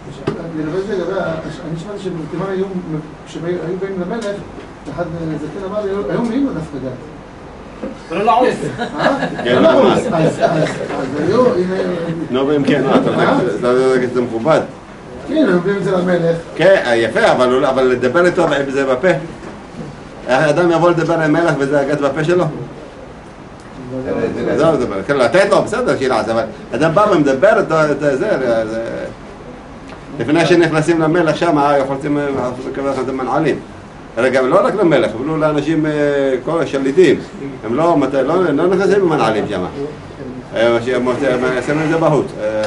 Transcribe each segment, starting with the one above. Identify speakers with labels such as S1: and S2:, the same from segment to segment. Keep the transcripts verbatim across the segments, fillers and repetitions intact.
S1: לגבי זה, אני שמעתי שבתימן היו, כשהיו באים למלך, אחד זקן אמר לי, היום מי הוא דווקא גת?
S2: ולא לעוס.
S1: כן, לא לעוס. אז היו...
S3: נו, ואם כן, זה מכובד.
S1: כן, הם מביאים את זה למלך.
S3: כן, יפה, אבל לדבר איתו בזה בפה. האדם יבוא לדבר עם מלך וזה הגת בפה שלו? זהו, זה כן, לתת לו, בסדר, שילעס, אבל אדם בא ומדבר את זה, לפני שנכנסים למלך שם, יכולתם לקבל לכם את המנעלים. רגע, לא רק למלך, אפילו לאנשים, כל השליטים, הם לא נכנסים במנעלים שם. שמים את זה בהות.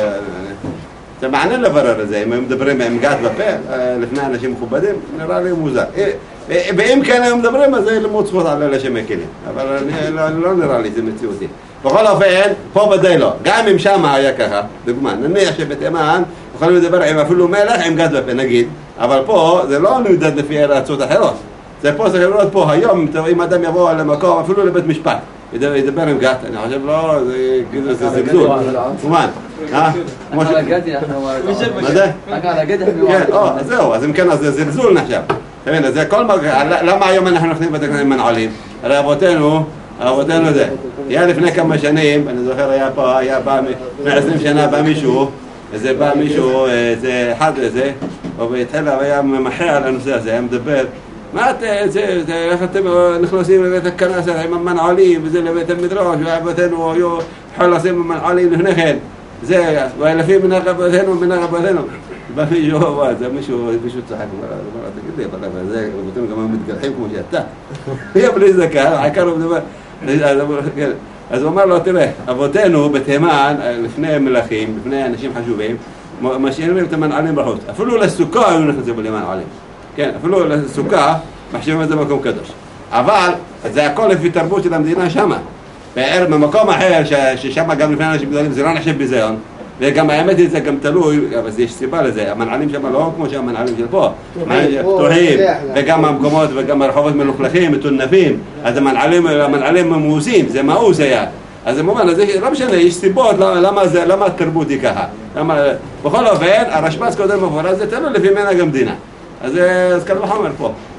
S3: זה מעניין לברר את זה, אם הם מדברים עם גת בפה, לפני אנשים מכובדים, נראה לי מוזר. ואם כן הם מדברים, אז זה למוד זכות על אלה שמקלים. אבל לא נראה לי, זה מציאותי. בכל אופן, פה ודאי לא. גם אם שם היה ככה, דוגמה, נניח שבתימן, יכולים לדבר עם אפילו מלך, עם גת בפה, נגיד. אבל פה, זה לא נמדד לפי ארצות אחרות. זה פה, זה לראות פה היום, אם אדם יבוא למקום, אפילו לבית משפט, ידבר עם גת, אני חושב לא, זה זלזול. כמובן.
S2: רק על הגדי אנחנו...
S3: מה זה?
S2: רק על הגדי אנחנו...
S3: כן, אז זהו, אז אם כן, אז זה זלזול נחשב. זה כל מה... למה היום אנחנו נכנסים בתקנות עם מנעולים? הרי אבותינו, אבותינו זה. היה לפני כמה שנים, אני זוכר, היה פה, היה בא, לפני עשרים שנה בא מישהו, איזה בא מישהו, איזה אחד איזה, והתחיל, היה ממחה על הנושא הזה, היה מדבר, מה אתם, איך אתם נכנסים לבית הכנס עם המנעולים, וזה לבית המדרש, ואבותינו היו חולסים במנעולים לפני כן. זה, ולפי מנהג אבותינו, מנהג אבותינו. בא מישהו, זה מישהו, מישהו צחק, אמר, תגיד לי, אבל זה, אבותינו גם מתגלחים כמו שאתה. היה בלי זקן, העיקר הוא מדבר. אז הוא אמר לו, תראה, אבותינו בתימן, לפני מלכים, לפני אנשים חשובים, משאירים את המנעלים בחוץ. אפילו לסוכה היו נכנסים בלי מנעלים. כן, אפילו לסוכה מחשיבים את זה מקום קדוש. אבל זה הכל לפי תרבות של המדינה שמה. במקום אחר, ששם גם לפני אנשים גדולים, זה לא נחשב ביזיון. וגם האמת היא, זה גם תלוי, אבל יש סיבה לזה. המנעלים שם לא כמו שהמנעלים של פה. פתוחים, וגם המקומות וגם הרחובות מלוכלכים, מטונפים. אז המנעלים ממוסים, זה מאוס היה. אז זה מובן, לא משנה, יש סיבות למה התרבות היא ככה. בכל אופן, הרשב"ץ קודם מפורט, זה תלוי לפי מנהג המדינה. אז קל וחומר פה.